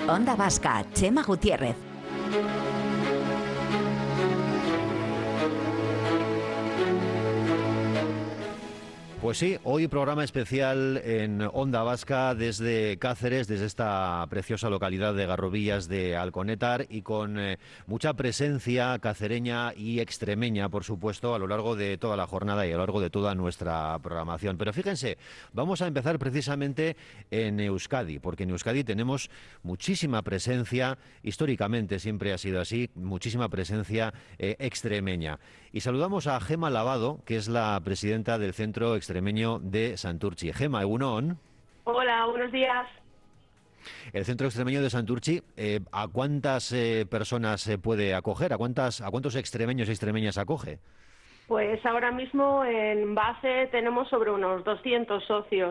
Onda Vasca, Chema Gutiérrez. Pues sí, hoy programa especial en Onda Vasca desde Cáceres, desde esta preciosa localidad de Garrovillas de Alconétar y con mucha presencia cacereña y extremeña, por supuesto, a lo largo de toda la jornada y a lo largo de toda nuestra programación. Pero fíjense, vamos a empezar precisamente en Euskadi, porque en Euskadi tenemos muchísima presencia, históricamente siempre ha sido así, muchísima presencia extremeña. Y saludamos a Gema Lavado, que es la presidenta del Centro Extremeño de Santurtzi. Gema, egunon. Hola, buenos días. El Centro Extremeño de Santurtzi, ¿a cuántas personas se puede acoger? ¿A cuántos extremeños y extremeñas acoge? Pues ahora mismo en base tenemos sobre unos 200 socios.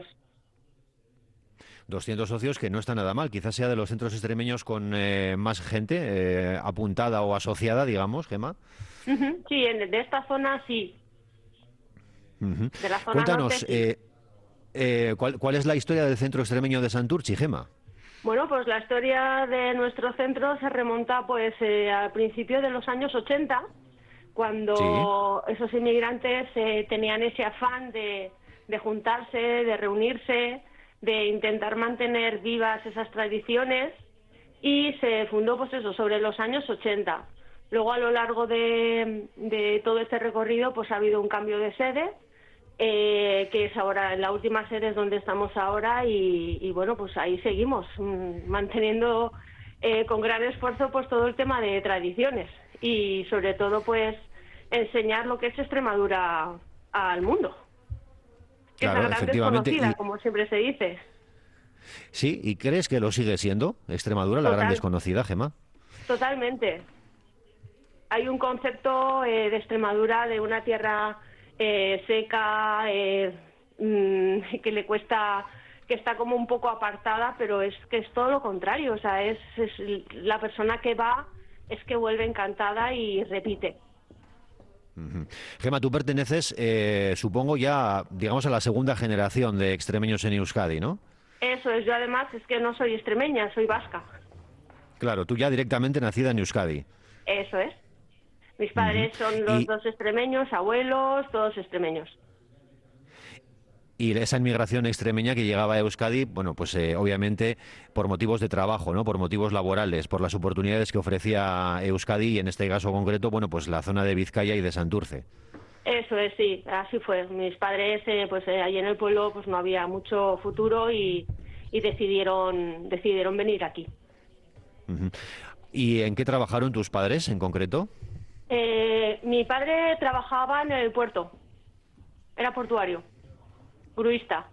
200 socios, que no está nada mal. Quizás sea de los centros extremeños con más gente apuntada o asociada, digamos, Gema. Sí, de esta zona sí. De la zona Cuéntanos, norte, sí. ¿cuál es la historia del Centro Extremeño de Santurtzi, Gema? Bueno, pues la historia de nuestro centro se remonta pues al principio de los años 80, cuando esos inmigrantes tenían ese afán de juntarse, de reunirse, de intentar mantener vivas esas tradiciones, y se fundó pues eso, sobre los años 80. Luego, a lo largo de todo este recorrido, pues ha habido un cambio de sede, que es ahora, en la última sede es donde estamos ahora, y bueno, pues ahí seguimos, manteniendo con gran esfuerzo pues todo el tema de tradiciones y sobre todo pues enseñar lo que es Extremadura al mundo, que Claro, es la gran efectivamente. desconocida, como siempre se dice. Sí, ¿y crees que lo sigue siendo Extremadura, la gran desconocida, Gema? Totalmente. Hay un concepto de Extremadura, de una tierra seca, que le cuesta, que está como un poco apartada, pero es que es todo lo contrario. O sea, es la persona que va, es que vuelve encantada y repite. Gema, tú perteneces, supongo ya, digamos, a la segunda generación de extremeños en Euskadi, ¿no? Eso es. Yo además es que no soy extremeña, soy vasca. Claro, tú ya directamente nacida en Euskadi. Eso es. Mis padres son los dos extremeños, abuelos, todos extremeños. Y esa inmigración extremeña que llegaba a Euskadi, bueno, pues obviamente por motivos de trabajo, ¿no? Por motivos laborales, por las oportunidades que ofrecía Euskadi y en este caso concreto, bueno, pues la zona de Vizcaya y de Santurce. Eso es, sí, así fue. Mis padres, allí en el pueblo, pues no había mucho futuro y decidieron venir aquí. ¿Y en qué trabajaron tus padres en concreto? Mi padre trabajaba en el puerto, era portuario, gruista.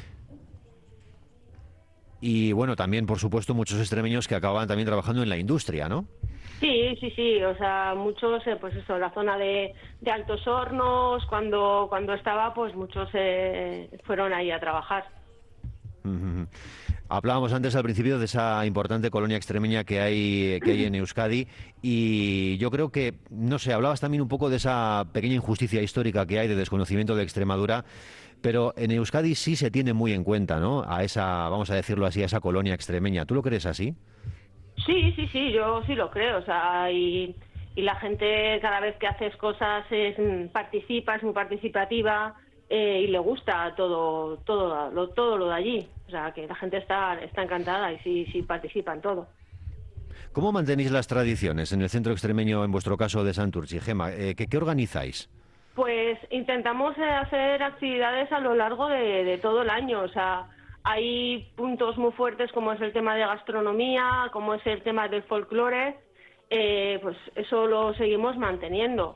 Y bueno, también, por supuesto, muchos extremeños que acababan también trabajando en la industria, ¿no? Sí, o sea, muchos, pues eso, la zona de Altos Hornos, cuando estaba, pues muchos fueron ahí a trabajar. Hablábamos antes al principio de esa importante colonia extremeña que hay en Euskadi y yo creo que, no sé, hablabas también un poco de esa pequeña injusticia histórica que hay de desconocimiento de Extremadura, pero en Euskadi sí se tiene muy en cuenta, ¿no? A esa, vamos a decirlo así, a esa colonia extremeña. ¿Tú lo crees así? Sí, yo sí lo creo, o sea, y la gente cada vez que haces cosas participa, es muy participativa, y le gusta todo lo de allí, o sea, que la gente está encantada y sí participa en todo. ¿Cómo mantenéis las tradiciones en el centro extremeño, en vuestro caso de Santurtzi? Gema, ¿qué organizáis? Pues intentamos hacer actividades a lo largo de todo el año, o sea, hay puntos muy fuertes como es el tema de gastronomía, como es el tema del folclore, pues eso lo seguimos manteniendo.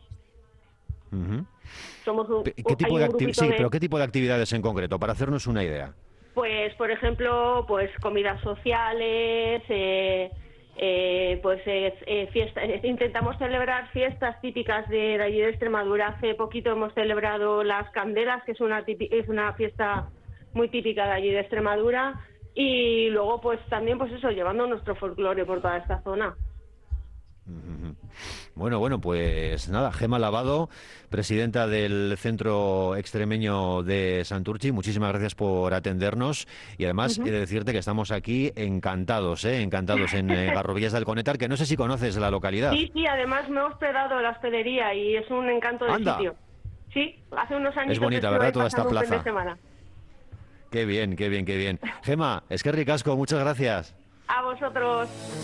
Somos ¿Qué tipo pero ¿qué tipo de actividades en concreto, para hacernos una idea? Pues, por ejemplo, pues comidas sociales, fiestas. Intentamos celebrar fiestas típicas de allí de Extremadura. Hace poquito hemos celebrado las Candelas, que es una fiesta muy típica de allí de Extremadura, y luego pues también pues eso, llevando nuestro folclore por toda esta zona. Bueno, pues nada, Gema Lavado, presidenta del Centro Extremeño de Santurtzi, muchísimas gracias por atendernos y además he de decirte que estamos aquí encantados en Garrovillas de Alconétar, que no sé si conoces la localidad. Sí, además me he hospedado en la hospedería y es un encanto de sitio. Sí, hace unos años. Es bonita, ¿verdad? Toda esta plaza. Un fin de semana. Qué bien. Gema, es que ricasco, muchas gracias. A vosotros.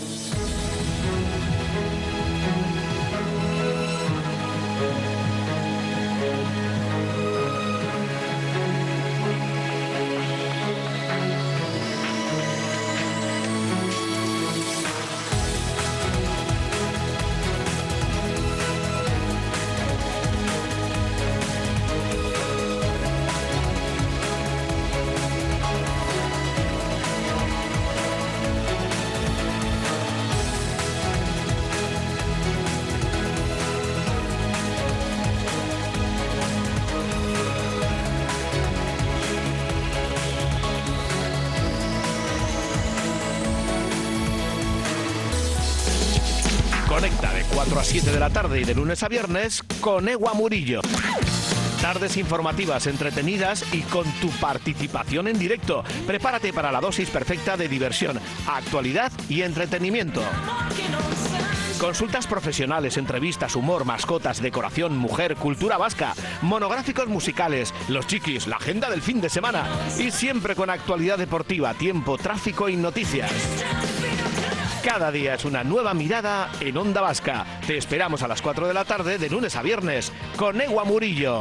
Conecta de 4 a 7 de la tarde y de lunes a viernes con Ewa Murillo. Tardes informativas, entretenidas y con tu participación en directo. Prepárate para la dosis perfecta de diversión, actualidad y entretenimiento. Consultas profesionales, entrevistas, humor, mascotas, decoración, mujer, cultura vasca, monográficos musicales, los chiquis, la agenda del fin de semana y siempre con actualidad deportiva, tiempo, tráfico y noticias. Cada día es una nueva mirada en Onda Vasca. Te esperamos a las 4 de la tarde de lunes a viernes con Ewa Murillo.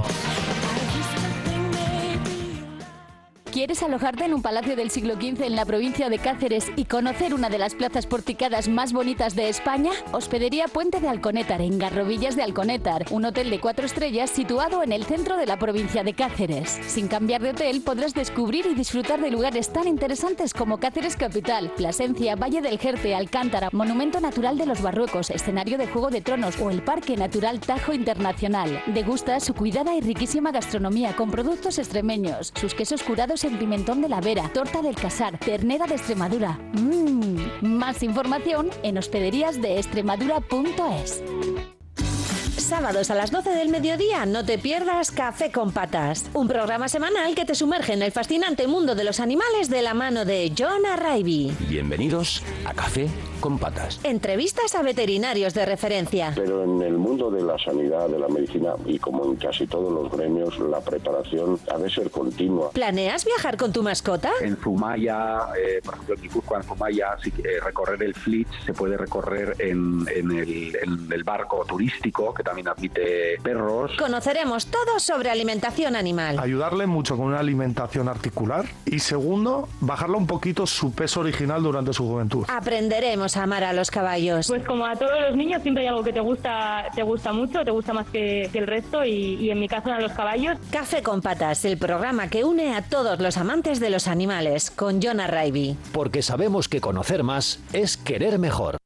¿Quieres alojarte en un palacio del siglo XV en la provincia de Cáceres y conocer una de las plazas porticadas más bonitas de España? Hospedería Puente de Alconétar, en Garrovillas de Alconétar, un hotel de 4 estrellas situado en el centro de la provincia de Cáceres. Sin cambiar de hotel podrás descubrir y disfrutar de lugares tan interesantes como Cáceres Capital, Plasencia, Valle del Jerte, Alcántara, Monumento Natural de los Barruecos, escenario de Juego de Tronos o el Parque Natural Tajo Internacional. Degusta su cuidada y riquísima gastronomía con productos extremeños, sus quesos curados en pimentón de la Vera, torta del Casar, ternera de Extremadura. Más información en hospederíasdeextremadura.es. Sábados a las 12 del mediodía no te pierdas Café con Patas, un programa semanal que te sumerge en el fascinante mundo de los animales de la mano de John Arraibi. Bienvenidos a Café con Patas. Entrevistas a veterinarios de referencia. Pero en el mundo de la sanidad, de la medicina y como en casi todos los gremios, la preparación ha de ser continua. ¿Planeas viajar con tu mascota? En Zumaya, por ejemplo en Guipúzcoa, en Zumaya, recorrer el Flitz se puede recorrer en el barco turístico, que también admite perros. Conoceremos todo sobre alimentación animal. Ayudarle mucho con una alimentación articular y segundo, bajarle un poquito su peso original durante su juventud. Aprenderemos a amar a los caballos. Pues como a todos los niños siempre hay algo que te gusta mucho, te gusta más que el resto y en mi caso eran los caballos. Café con Patas, el programa que une a todos los amantes de los animales, con John Arraibi. Porque sabemos que conocer más es querer mejor.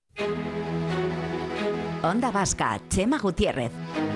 Onda Vasca, Chema Gutiérrez.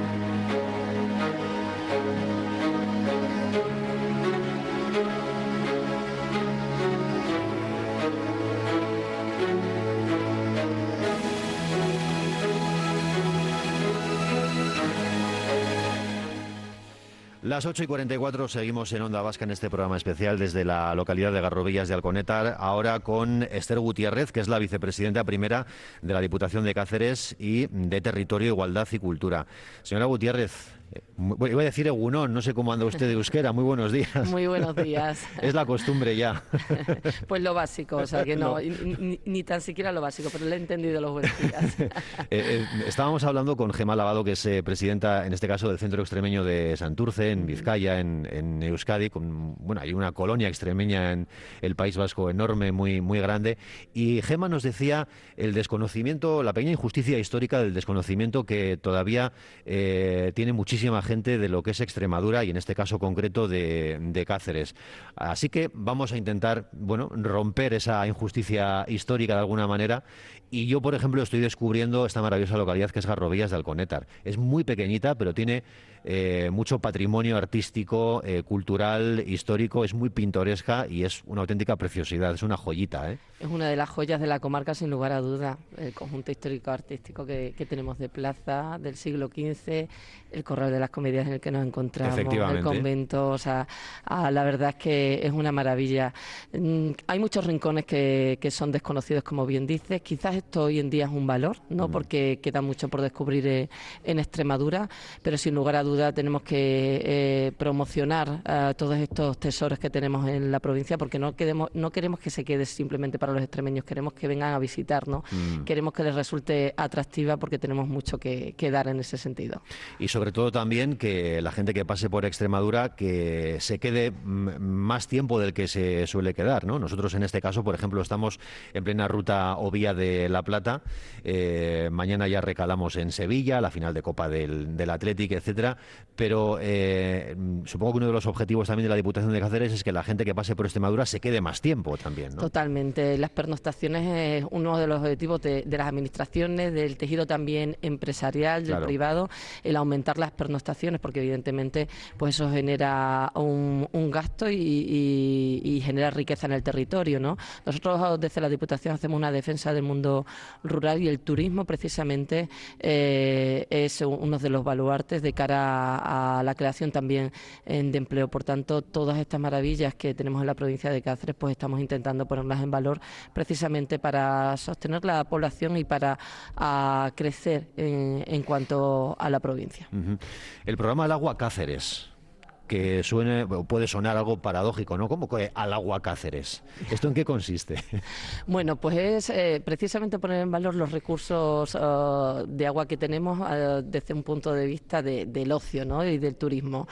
Las 8:44 seguimos en Onda Vasca en este programa especial desde la localidad de Garrovillas de Alconétar, ahora con Esther Gutiérrez, que es la vicepresidenta primera de la Diputación de Cáceres y de Territorio, Igualdad y Cultura. Señora Gutiérrez, iba a decir egunon, no sé cómo anda usted de euskera, muy buenos días. Muy buenos días. Es la costumbre ya. Pues lo básico, o sea que no, ni tan siquiera lo básico, pero le he entendido los buenos días. Estábamos hablando con Gema Lavado, que es presidenta, en este caso, del Centro Extremeño de Santurce, en Vizcaya, en Euskadi. Hay una colonia extremeña en el País Vasco enorme, muy, muy grande. Y Gema nos decía el desconocimiento, la pequeña injusticia histórica del desconocimiento que todavía tiene muchísima gente de lo que es Extremadura y en este caso concreto de Cáceres. Así que vamos a intentar, romper esa injusticia histórica de alguna manera. Y yo, por ejemplo, estoy descubriendo esta maravillosa localidad que es Garrovillas de Alconétar. Es muy pequeñita, pero tiene mucho patrimonio artístico, cultural, histórico, es muy pintoresca y es una auténtica preciosidad, es una joyita, ¿eh? es una de las joyas de la comarca, sin lugar a dudas. El conjunto histórico-artístico que tenemos de plaza del siglo XV, el Corral de las Comedias en el que nos encontramos, el convento, o sea, la verdad es que es una maravilla. Hay muchos rincones que son desconocidos, como bien dices. Quizás esto hoy en día es un valor, ¿no? Porque queda mucho por descubrir en Extremadura, pero sin lugar a dudas tenemos que promocionar todos estos tesoros que tenemos en la provincia, porque no queremos que se quede simplemente para los extremeños, queremos que vengan a visitarnos, queremos que les resulte atractiva, porque tenemos mucho que dar en ese sentido. Y sobre todo también que la gente que pase por Extremadura que se quede más tiempo del que se suele quedar, ¿no? Nosotros en este caso, por ejemplo, estamos en plena ruta o vía de La Plata. Mañana ya recalamos en Sevilla, la final de Copa del Athletic, etcétera. Pero supongo que uno de los objetivos también de la Diputación de Cáceres es que la gente que pase por Extremadura se quede más tiempo también, ¿no? Totalmente. Las pernoctaciones es uno de los objetivos de las administraciones, del tejido también empresarial, del privado, el aumentar las pernoctaciones, porque evidentemente pues eso genera un gasto y genera riqueza en el territorio, ¿no? Nosotros desde la Diputación hacemos una defensa del mundo rural, y el turismo precisamente es uno de los baluartes de cara a la creación también de empleo. Por tanto, todas estas maravillas que tenemos en la provincia de Cáceres, pues estamos intentando ponerlas en valor precisamente para sostener la población y para crecer en cuanto a la provincia. El programa El Agua Cáceres, que puede sonar algo paradójico, ¿no? ¿Cómo que al agua Cáceres? ¿Esto en qué consiste? Bueno, pues es precisamente poner en valor los recursos de agua que tenemos desde un punto de vista del ocio, ¿no? Y del turismo.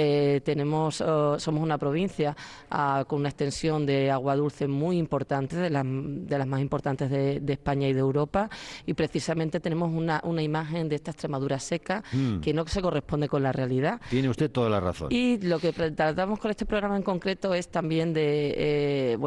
Somos una provincia con una extensión de agua dulce muy importante, de las más importantes de España y de Europa, y precisamente tenemos una imagen de esta Extremadura seca que no se corresponde con la realidad. Tiene usted toda la razón. Y lo que tratamos con este programa en concreto es también de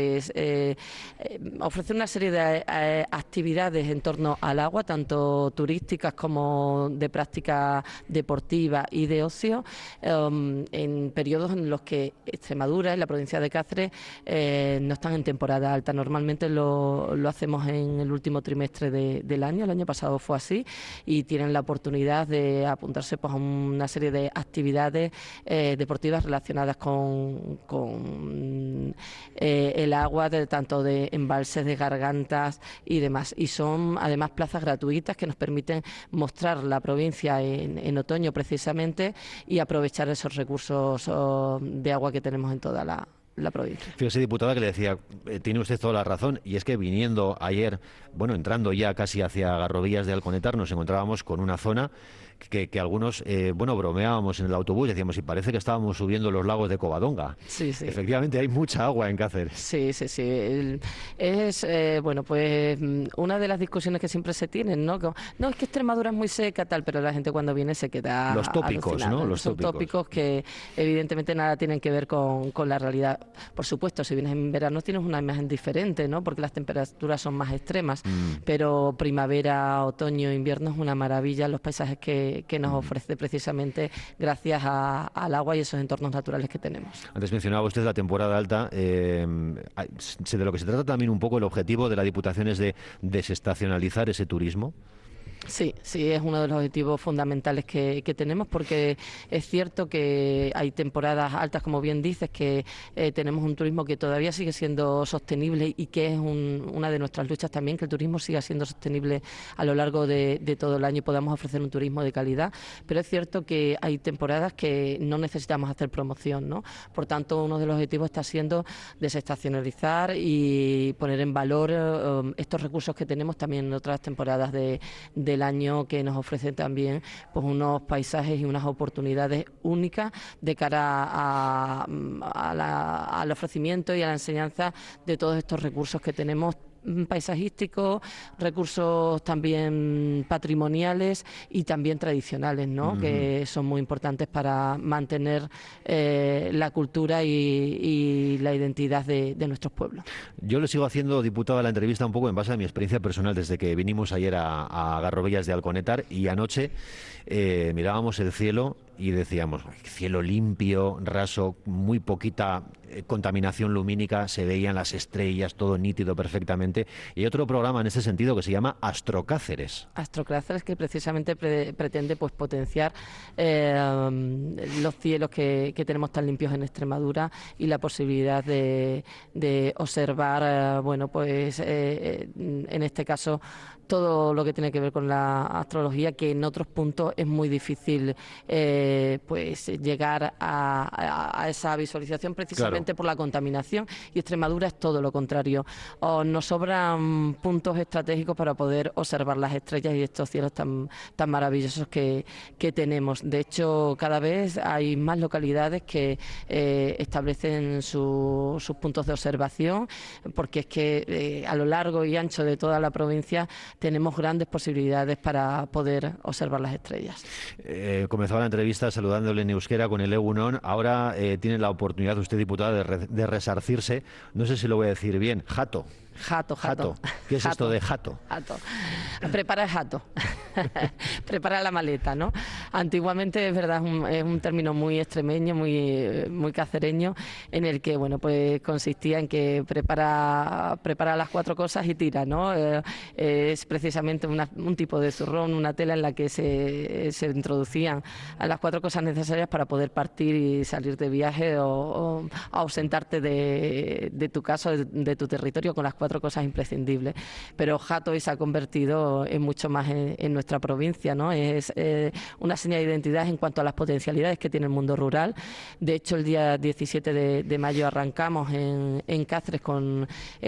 ofrecer una serie de actividades en torno al agua, tanto turísticas como de práctica deportiva y de ocio, en periodos en los que Extremadura y la provincia de Cáceres no están en temporada alta. Normalmente lo hacemos en el último trimestre del año. El año pasado fue así, y tienen la oportunidad de apuntarse pues a una serie de actividades deportivas relacionadas con el agua, tanto de embalses, de gargantas y demás. Y son además plazas gratuitas que nos permiten mostrar la provincia en otoño precisamente, y aprovechar esos recursos de agua que tenemos en toda la provincia. Fíjese, diputada, que le decía, tiene usted toda la razón, y es que viniendo ayer, entrando ya casi hacia Garrovillas de Alconetar, nos encontrábamos con una zona que algunos, bromeábamos en el autobús, decíamos, y parece que estábamos subiendo los lagos de Covadonga. Sí. Efectivamente, hay mucha agua en Cáceres. Sí. Es, pues, una de las discusiones que siempre se tienen, ¿no? No, es que Extremadura es muy seca, tal, pero la gente cuando viene se queda los tópicos, alucinada. ¿no? Son tópicos que evidentemente nada tienen que ver con la realidad. Por supuesto, si vienes en verano tienes una imagen diferente, ¿no? Porque las temperaturas son más extremas, pero primavera, otoño, invierno es una maravilla los paisajes que nos ofrece precisamente gracias al agua y esos entornos naturales que tenemos. Antes mencionaba usted la temporada alta. De lo que se trata también un poco el objetivo de la Diputación es de desestacionalizar ese turismo. Sí, es uno de los objetivos fundamentales que tenemos, porque es cierto que hay temporadas altas, como bien dices, que tenemos un turismo que todavía sigue siendo sostenible, y que es una de nuestras luchas también, que el turismo siga siendo sostenible a lo largo de todo el año y podamos ofrecer un turismo de calidad. Pero es cierto que hay temporadas que no necesitamos hacer promoción, ¿no? Por tanto, uno de los objetivos está siendo desestacionalizar y poner en valor estos recursos que tenemos también en otras temporadas del año, que nos ofrecen también pues unos paisajes y unas oportunidades únicas de cara al ofrecimiento y a la enseñanza de todos estos recursos que tenemos, paisajísticos, recursos también patrimoniales y también tradicionales, ¿no? Que son muy importantes para mantener la cultura y la identidad de nuestros pueblos. Yo le sigo haciendo, diputada, la entrevista un poco en base a mi experiencia personal desde que vinimos ayer a Garrovillas de Alconetar, y anoche mirábamos el cielo y decíamos, cielo limpio, raso, muy poquita contaminación lumínica, se veían las estrellas, todo nítido perfectamente. Y hay otro programa en ese sentido que se llama Astrocáceres. Astrocáceres, que precisamente pretende pues potenciar los cielos que tenemos tan limpios en Extremadura y la posibilidad de observar, en este caso, todo lo que tiene que ver con la astrología, que en otros puntos es muy difícil llegar a esa visualización precisamente por la contaminación, y Extremadura es todo lo contrario. Nos sobran puntos estratégicos para poder observar las estrellas y estos cielos tan maravillosos que tenemos. De hecho, cada vez hay más localidades que establecen sus puntos de observación, porque es que a lo largo y ancho de toda la provincia tenemos grandes posibilidades para poder observar las estrellas. Comenzaba la entrevista saludándole en euskera con el Egunon. Ahora tiene la oportunidad usted, diputada, de resarcirse. No sé si lo voy a decir bien. Jato. Jato. ¿Qué es esto de jato? Jato. Prepara el jato. Prepara la maleta, ¿no? Antiguamente, es verdad, es un término muy extremeño, muy cacereño, en el que, pues consistía en que prepara las 4 cosas y tira, ¿no? Es precisamente un tipo de zurrón, una tela en la que se introducían a las 4 cosas necesarias para poder partir y salir de viaje o ausentarte de tu casa, de tu territorio, con las 4 cosas imprescindibles. Pero jato hoy se ha convertido en mucho más en nuestra provincia, ¿no? Es una señal de identidad en cuanto a las potencialidades que tiene el mundo rural. De hecho, el día 17 de mayo arrancamos en Cáceres con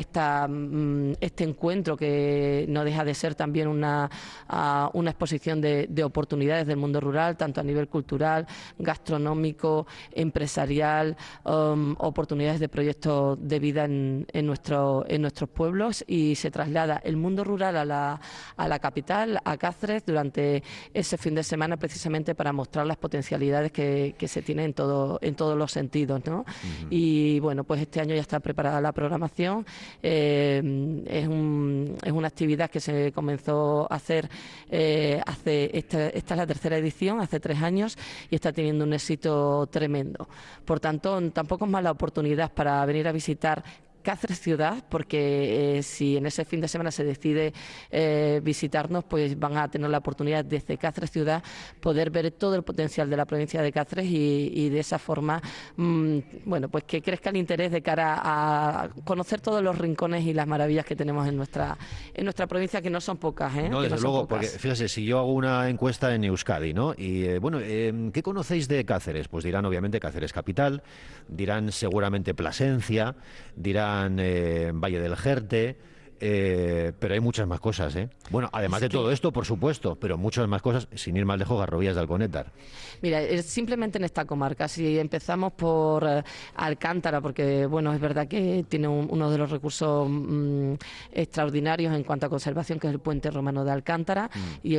este encuentro, que no deja de ser también una exposición de oportunidades del mundo rural, tanto a nivel cultural, gastronómico, empresarial, oportunidades de proyectos de vida en nuestros pueblos, y se traslada el mundo rural a la capital, a Cáceres, durante ese fin de semana, precisamente para mostrar las potencialidades que se tienen en todos los sentidos, ¿no? Uh-huh. Y pues este año ya está preparada la programación. Es una actividad que se comenzó a hacer esta es la 3ª edición, hace 3 años, y está teniendo un éxito tremendo. Por tanto, tampoco es mala oportunidad para venir a visitar Cáceres ciudad, porque si en ese fin de semana se decide visitarnos, pues van a tener la oportunidad desde Cáceres ciudad poder ver todo el potencial de la provincia de Cáceres y de esa forma pues que crezca el interés de cara a conocer todos los rincones y las maravillas que tenemos en nuestra provincia, que no son pocas, ¿eh? No, desde luego, porque fíjese, si yo hago una encuesta en Euskadi, ¿no? Y ¿qué conocéis de Cáceres? Pues dirán obviamente Cáceres capital, dirán seguramente Plasencia, dirán Valle del Jerte, pero hay muchas más cosas, ¿eh? Bueno, además de todo esto, por supuesto, pero muchas más cosas, sin ir más lejos, Garrovillas de Alconétar. Mira, simplemente en esta comarca, si empezamos por Alcántara, porque es verdad que tiene uno de los recursos extraordinarios en cuanto a conservación, que es el puente romano de Alcántara, y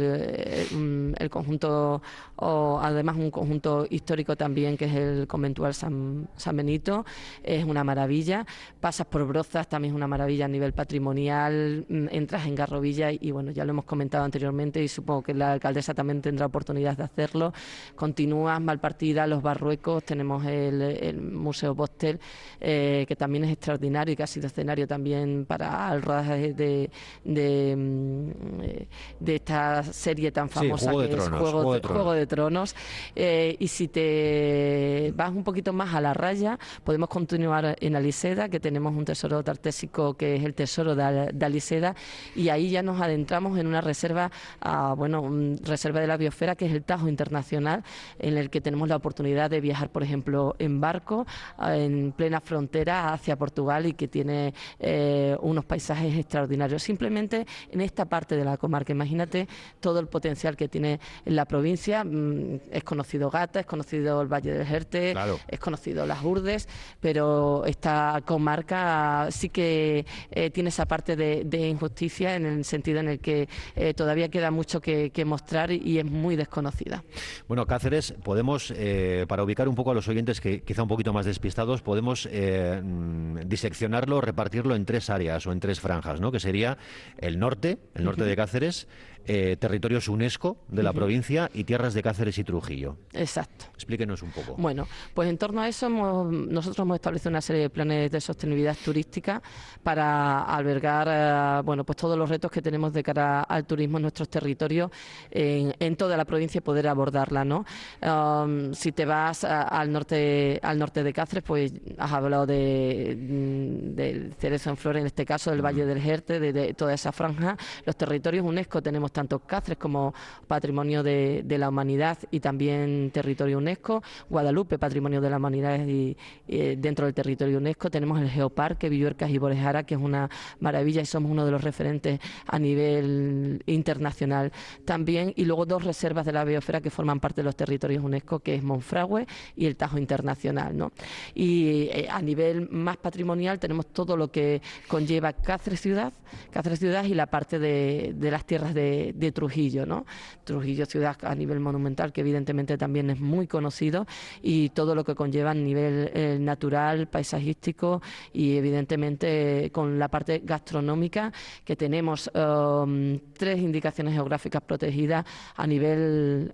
el conjunto, además un conjunto histórico también, que es el conventual San Benito, es una maravilla. Pasas por Brozas, también es una maravilla a nivel patrimonial, entras en Garrovilla y ya lo hemos comentado anteriormente, y supongo que la alcaldesa también tendrá oportunidad de hacerlo. Continúas Malpartida, Los Barruecos, tenemos el Museo Bostel, que también es extraordinario y que ha sido escenario también para el rodaje de esta serie tan famosa, Juego de Tronos. Y si te vas un poquito más a la raya, podemos continuar en Aliseda, que tenemos un tesoro tartésico que es el tesoro de Aliseda, y ahí ya nos adentramos en una reserva, reserva de la biosfera, que es el Tajo Internacional, en el que tenemos la oportunidad de viajar, por ejemplo, en barco, en plena frontera hacia Portugal, y que tiene unos paisajes extraordinarios. Simplemente en esta parte de la comarca, imagínate todo el potencial que tiene en la provincia. Es conocido Gata, es conocido el Valle del Jerte, claro, es conocido Las Urdes, pero esta comarca sí que tiene tiene esa parte de injusticia, en el sentido en el que todavía queda mucho que mostrar y es muy desconocida. Bueno, Cáceres, podemos, para ubicar un poco a los oyentes que quizá un poquito más despistados, podemos diseccionarlo, repartirlo en 3 áreas o en 3 franjas, ¿no? Que sería el norte de Cáceres, territorios UNESCO de la provincia y tierras de Cáceres y Trujillo. Exacto. Explíquenos un poco. Bueno, pues en torno a eso nosotros hemos establecido una serie de planes de sostenibilidad turística para albergar pues todos los retos que tenemos de cara al turismo en nuestros territorios en toda la provincia y poder abordarla, ¿no? Si te vas al norte de Cáceres, pues has hablado del Cerezo en Flor, en este caso del Valle del Jerte, de toda esa franja. Los territorios UNESCO tenemos tanto Cáceres como Patrimonio de la Humanidad y también territorio UNESCO, Guadalupe, Patrimonio de la Humanidad y dentro del territorio UNESCO tenemos el Geoparque Villuercas y Borejara, que es una maravilla y somos uno de los referentes a nivel internacional también, y luego 2 reservas de la biosfera que forman parte de los territorios UNESCO, que es Monfragüe y el Tajo Internacional, ¿no? Y a nivel más patrimonial tenemos todo lo que conlleva Cáceres ciudad y la parte de las tierras de Trujillo, ¿no? Trujillo ciudad a nivel monumental, que evidentemente también es muy conocido, y todo lo que conlleva a nivel natural, paisajístico y evidentemente con la parte gastronómica, que tenemos 3 indicaciones geográficas protegidas a nivel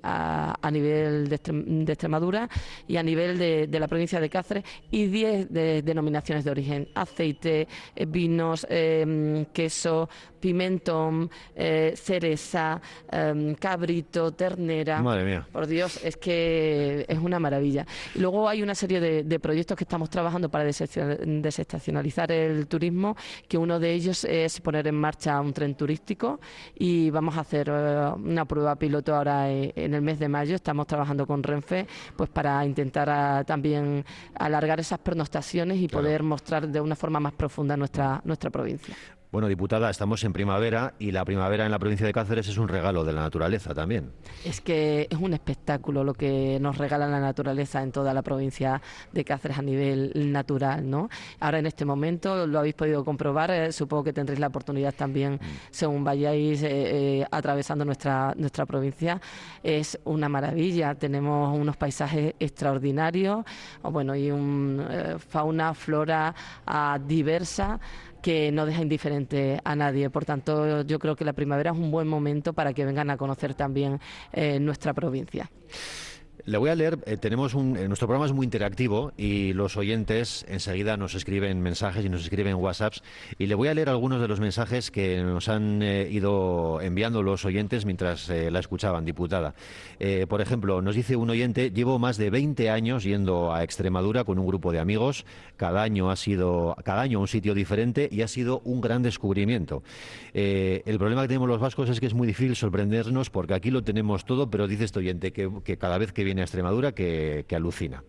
de Extremadura y a nivel de la provincia de Cáceres, y 10 denominaciones de origen: aceite, vinos, queso, pimentón, cereza, cabrito, ternera. Madre mía. Por Dios, es que es una maravilla. Y luego hay una serie de proyectos que estamos trabajando para desestacionalizar el turismo, que uno de ellos es poner en marcha un tren turístico, y vamos a hacer una prueba piloto ahora en el mes de mayo. Estamos trabajando con Renfe pues para intentar también alargar esas pernoctaciones y poder mostrar de una forma más profunda nuestra provincia. Bueno, diputada, estamos en primavera y la primavera en la provincia de Cáceres es un regalo de la naturaleza también. Es que es un espectáculo lo que nos regala la naturaleza en toda la provincia de Cáceres a nivel natural, ¿no? Ahora en este momento lo habéis podido comprobar, supongo que tendréis la oportunidad también según vayáis atravesando nuestra provincia. Es una maravilla, tenemos unos paisajes extraordinarios, bueno, y fauna, flora diversa, que no deja indiferente a nadie. Por tanto, yo creo que la primavera es un buen momento para que vengan a conocer también nuestra provincia. Le voy a leer, nuestro programa es muy interactivo y los oyentes enseguida nos escriben mensajes y nos escriben WhatsApps, y le voy a leer algunos de los mensajes que nos han ido enviando los oyentes mientras la escuchaban, diputada. Por ejemplo, nos dice un oyente: llevo más de 20 años yendo a Extremadura con un grupo de amigos, cada año un sitio diferente y ha sido un gran descubrimiento. El problema que tenemos los vascos es que es muy difícil sorprendernos porque aquí lo tenemos todo, pero dice este oyente que cada vez que viene a Extremadura que alucina.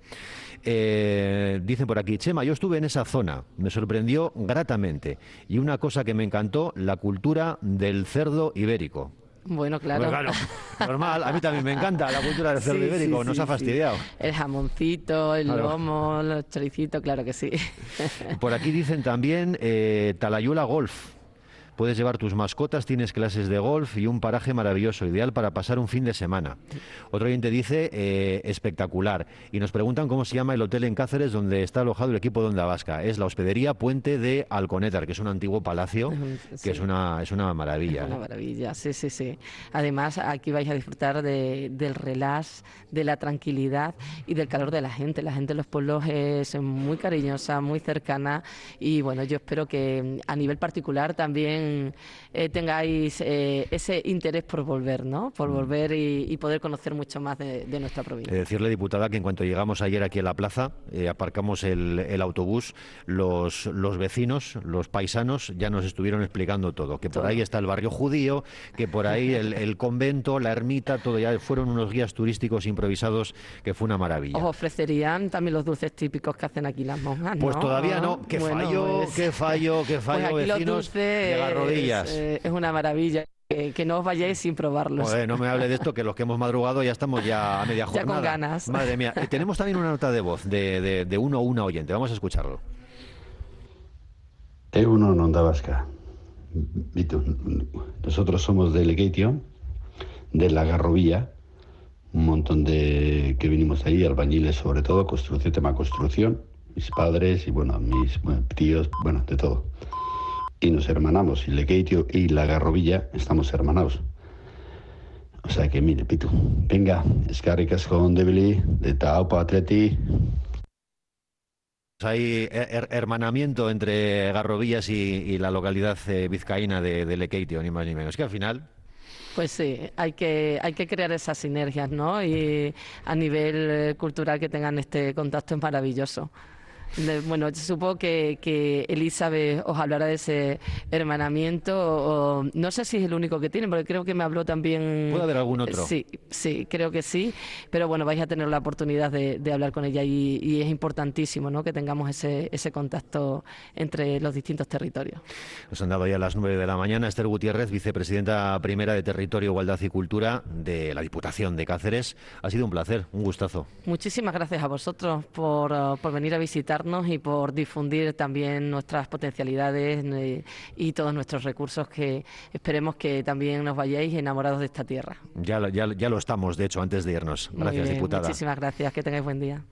Dicen por aquí: Chema, yo estuve en esa zona, me sorprendió gratamente, y una cosa que me encantó, la cultura del cerdo ibérico. Bueno, claro. Bueno, claro, normal, a mí también me encanta la cultura del cerdo ibérico, nos ha fastidiado. El jamoncito, el lomo, los choricitos, claro que sí. Por aquí dicen también Talayuela Golf. Puedes llevar tus mascotas, tienes clases de golf y un paraje maravilloso, ideal para pasar un fin de semana. Otro oyente dice espectacular, y nos preguntan cómo se llama el hotel en Cáceres donde está alojado el equipo de Onda Vasca. Es la Hospedería Puente de Alconétar, que es un antiguo palacio, que es una maravilla. Es una maravilla, sí. Además, aquí vais a disfrutar del relax, de la tranquilidad y del calor de la gente. La gente en los pueblos es muy cariñosa, muy cercana, y bueno, yo espero que a nivel particular también tengáis ese interés por volver, ¿no? Por volver y poder conocer mucho más de nuestra provincia. Decirle, diputada, que en cuanto llegamos ayer aquí a la plaza, aparcamos el autobús, los vecinos, los paisanos, ya nos estuvieron explicando todo, que por ahí está el barrio judío, que por ahí el convento, la ermita, todo. Ya fueron unos guías turísticos improvisados que fue una maravilla. ¿Os ofrecerían también los dulces típicos que hacen aquí las monjas? Pues ¿no? Todavía no. Qué fallo, pues vecinos de Garrodillas. Es una maravilla. Que no os vayáis sin probarlos. Joder, no me hable de esto, que los que hemos madrugado ya estamos ya a media jornada. Ya con ganas. Madre mía. Tenemos también una nota de voz de una oyente. Vamos a escucharlo. Egunon Onda Vasca. Nosotros somos de Lekeitio, de la Garrovilla, un montón de que vinimos ahí, albañiles sobre todo, construcción, tema construcción, mis padres y mis tíos, de todo. Y nos hermanamos, y Lekeitio y la Garrovilla estamos hermanados. O sea que mire, Pitu, venga, eskerrik asko ondebili, de Taupo Atleti. Hay hermanamiento entre Garrovillas y la localidad vizcaína de Lekeitio, ni más ni menos. Que al final... Pues sí, hay que crear esas sinergias, ¿no? Y a nivel cultural que tengan este contacto es maravilloso. Bueno, supongo que Elizabeth os hablará de ese hermanamiento, o no sé si es el único que tienen, porque creo que me habló también... ¿Puede haber algún otro? Sí, creo que sí, pero bueno, vais a tener la oportunidad de hablar con ella y es importantísimo, ¿no?, que tengamos ese contacto entre los distintos territorios. Nos han dado ya las 9 de la mañana. Esther Gutiérrez, vicepresidenta primera de Territorio, Igualdad y Cultura de la Diputación de Cáceres. Ha sido un placer, un gustazo. Muchísimas gracias a vosotros por venir a visitar y por difundir también nuestras potencialidades y todos nuestros recursos, que esperemos que también nos vayáis enamorados de esta tierra. Ya lo estamos, de hecho, antes de irnos. Gracias, diputada. Muchísimas gracias, que tengáis buen día.